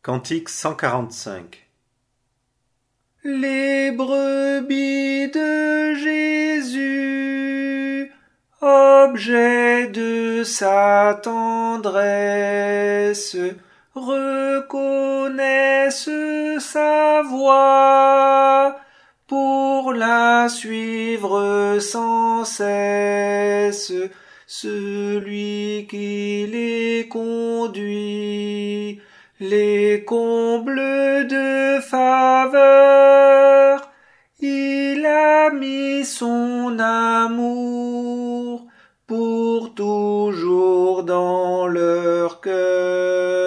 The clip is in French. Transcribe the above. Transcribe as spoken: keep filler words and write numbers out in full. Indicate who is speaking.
Speaker 1: Cantique cent quarante-cinq.
Speaker 2: Les brebis de Jésus, objet de sa tendresse, reconnaissent sa voix pour la suivre sans cesse. Celui qui les conduit, les comble de faveur. Il a mis son amour pour toujours dans leur cœur.